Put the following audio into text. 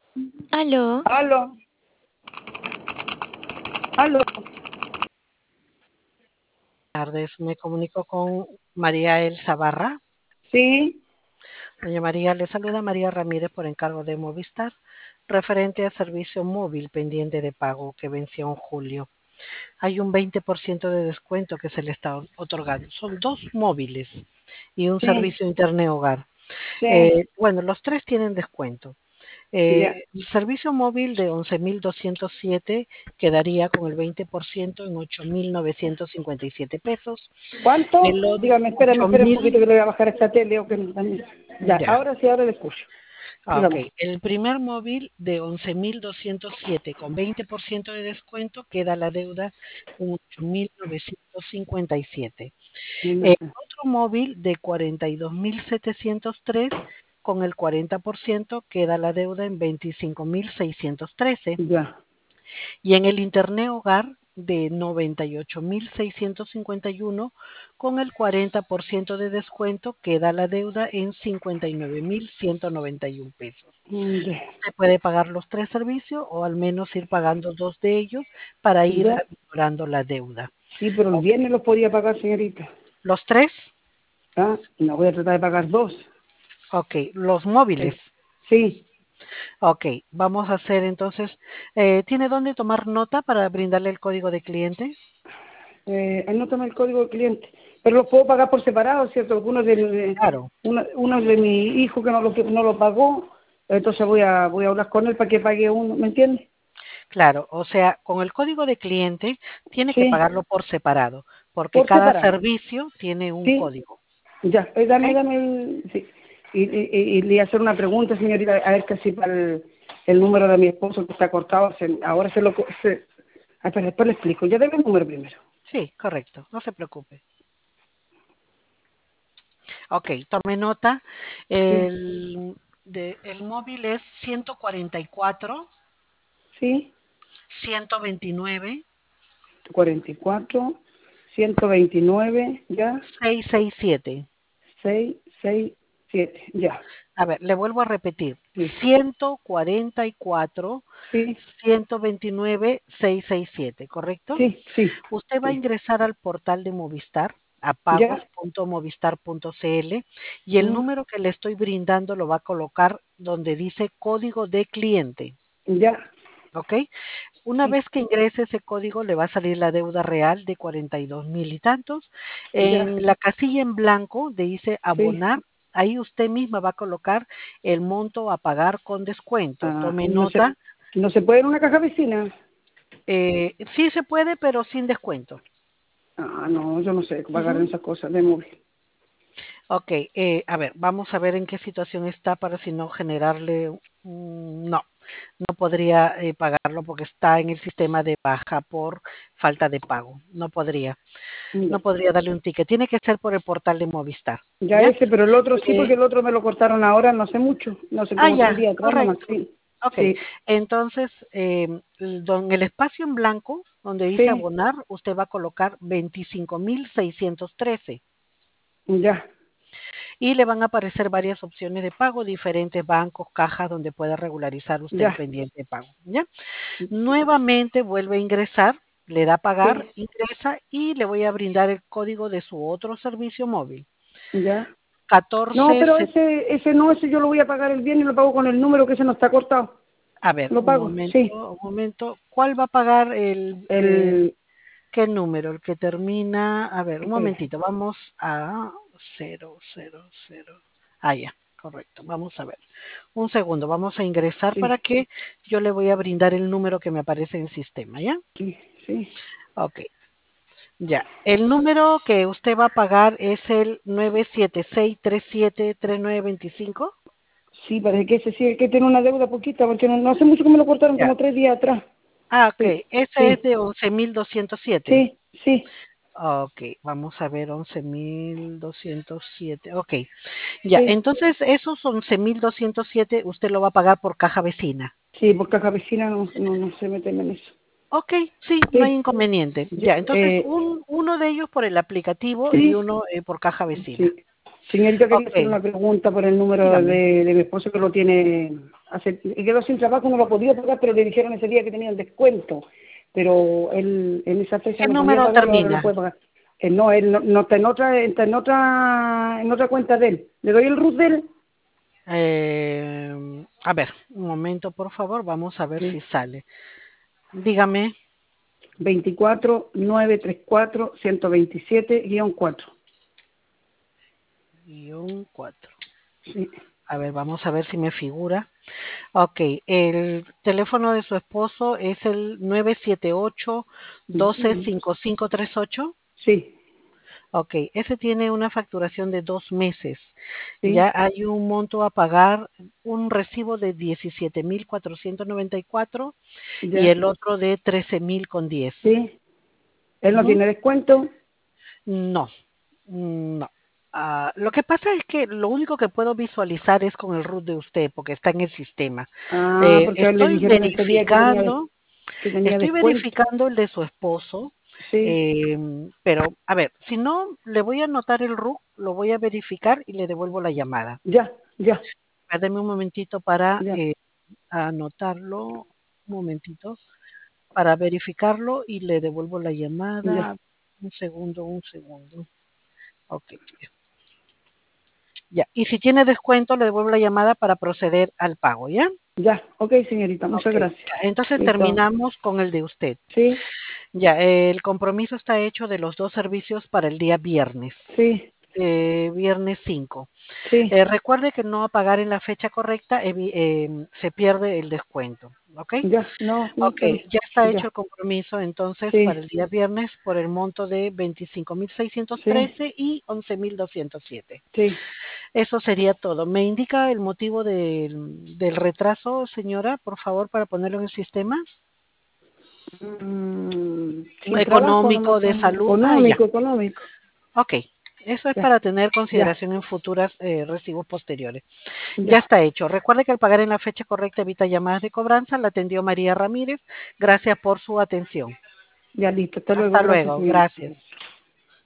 Aló, Aló, aló. Tardes, me comunico con María Elsa Barra. Sí, Doña María, le saluda María Ramírez por encargo de Movistar, referente al servicio móvil pendiente de pago que venció en julio. Hay un 20% de descuento que se le está otorgando. Son dos móviles y un sí, servicio internet hogar. sí, Bueno, los tres tienen descuento. ya. El servicio móvil de 11.207 quedaría con el 20% en 8.957 pesos. ¿Cuánto? El otro, Dígame, espera un poquito 8.000. que le voy a bajar esta tele. Ya, Ya. ahora sí, ahora le escucho. Ok, Dígame. el primer móvil de 11.207 con 20% de descuento queda la deuda en 8.957. El otro móvil de 42.703 con el 40% queda la deuda en 25.613. Ya. Y en el Internet Hogar de 98.651 con el 40% de descuento queda la deuda en 59.191 pesos. Ya. Se puede pagar los tres servicios o al menos ir pagando dos de ellos para ir Ya. mejorando la deuda. Sí, pero el Ok, viernes los podía pagar, señorita. los tres, Ah, no voy a tratar de pagar dos. ok, los móviles. Sí, Ok, vamos a hacer entonces, ¿tiene dónde tomar nota para brindarle el código de cliente? anótame el código del cliente. Pero los puedo pagar por separado, ¿cierto? Claro. Uno de mi hijo que no lo pagó, entonces voy a hablar con él para que pague uno, ¿me entiendes? Claro, o sea, con el código de cliente tiene que Sí, pagarlo por separado, porque por cada separado. servicio tiene un Sí, código. ya, ¿Ok? dame sí. Y le voy a hacer una pregunta, señorita, a ver que si para el número de mi esposo que está cortado, ahora se lo... pero después le explico, ya debe el número primero. Sí, correcto, no se preocupe. Ok, tome nota. Sí, El móvil es 144 sí, 129 44 129 ya, 667. 667 ya, A ver, le vuelvo a repetir. sí, 144 sí, 129 667, ¿correcto? sí, sí, Usted va a sí, ingresar al portal de Movistar, a ya, pagos.movistar.cl, y el mm, número que le estoy brindando lo va a colocar donde dice código de cliente. ya, ¿Ok? Una sí, vez que ingrese ese código, le va a salir la deuda real de 42.000 y tantos. ya, En la casilla en blanco dice sí. abonar. Ahí usted misma va a colocar el monto a pagar con descuento. Ah, Tome nota. no se puede en una caja vecina. Sí se puede, pero sin descuento. Ah, no, yo no sé pagar en Ujú. esas cosas de móvil. Ok, a ver, vamos a ver en qué situación está para si no generarle. No, no podría pagarlo porque está en el sistema de baja por falta de pago. No podría. Ya, No podría darle un ticket. Tiene que ser por el portal de Movistar. ya ¿Ya? ese, pero el otro sí, porque Eh, el otro me lo cortaron ahora, no sé mucho, no sé, como 3 días ya, atrás nomás, correcto. sí, Ok, sí, entonces, en el espacio en blanco, donde dice sí, abonar, usted va a colocar 25.613 ya, y le van a aparecer varias opciones de pago, diferentes bancos, cajas donde pueda regularizar usted el ya, pendiente de pago. ¿Ya? Nuevamente vuelve a ingresar, le da a pagar, sí, ingresa y le voy a brindar el código de su otro servicio móvil. ya. No, 14, pero ese no, ese yo lo voy a pagar el viernes y lo pago con el número que se nos está cortado. a ver, Lo pago, sí. un momento. ¿Cuál va a pagar El, qué número? El que termina, a ver, un espere, momentito, vamos a 000. Ah, ya, correcto, vamos a ver. Un segundo, vamos a ingresar sí, para que yo le voy a brindar el número que me aparece en el sistema, ¿ya? sí, sí. Ok, ya. El número que usted va a pagar es el 976373925. Sí, parece que ese sí, el que tiene una deuda poquita, porque no hace mucho que me lo cortaron, Ya. como 3 días atrás. Ah, ok, Sí, ese es sí, de 11.207. sí, sí, Ok, vamos a ver 11.207. Ok, ya, sí. entonces esos 11.207 usted lo va a pagar por caja vecina. Sí, por caja vecina no se meten en eso. Ok, sí, no hay Sí, inconveniente. yo, Ya, entonces uno de ellos por el aplicativo y sí, uno por caja vecina. sí, Señorita, quería Ok, hacer una pregunta por el número dígame. de mi esposo que lo tiene, y quedó sin trabajo, no lo podía pagar, pero le dijeron ese día que tenía el descuento, pero él en esa fecha ¿Qué no podía número pagarlo, ahora lo termina? puede pagar. No, él no está en otra cuenta de él. ¿Le doy el RUT de él? A ver, un momento, por favor, vamos a ver si Sí. sale. Dígame, 24934-127-4. guión 4. Sí. A ver, vamos a ver si me figura. Ok, el teléfono de su esposo es el 978-125538. Sí, Ok, ese tiene una facturación de 2 meses. sí, Ya hay un monto a pagar, un recibo de 17.494 y ya, el otro de 13.010. sí. Él no Ujú. tiene descuento. No, no. Lo que pasa es que lo único que puedo visualizar es con el root de usted, porque está en el sistema. Ah, porque a él le Estoy dijeron ese día que verificando, que tenía estoy descuento. verificando el de su esposo, Sí, pero a ver, si no, le voy a anotar el root, lo voy a verificar y le devuelvo la llamada. ya, ya, Deme un momentito para ya, anotarlo, un momentito, para verificarlo y le devuelvo la ya, llamada. Un segundo, un segundo. Ok. Ya. Y si tiene descuento, le devuelvo la llamada para proceder al pago, ¿ya? ya. Ok, señorita, muchas Ok. gracias. Ya. Entonces Listo. terminamos con el de usted. Sí, Ya, el compromiso está hecho de los dos servicios para el día viernes. sí, Viernes 5. sí, Recuerde que no a pagar en la fecha correcta se pierde el descuento. ¿Ok? ya, no, no, Ok, está bien. ya está hecho Ya, el compromiso entonces para sí, el día viernes por el monto de sí, 25.613 y 11.207. sí. Eso sería todo. ¿Me indica el motivo del retraso, señora, por favor, para ponerlo en el sistema? Sin trabajo, Económico, nomás, de salud. Ah, ya. económico, económico. Ok. Eso es Ya, para tener ya, consideración en futuras recibos posteriores. Ya ya, está hecho. Recuerde que al pagar en la fecha correcta evita llamadas de cobranza. La atendió María Ramírez. Gracias por su atención. ya listo. Hasta luego, Hasta gracias, luego. señorita. Gracias.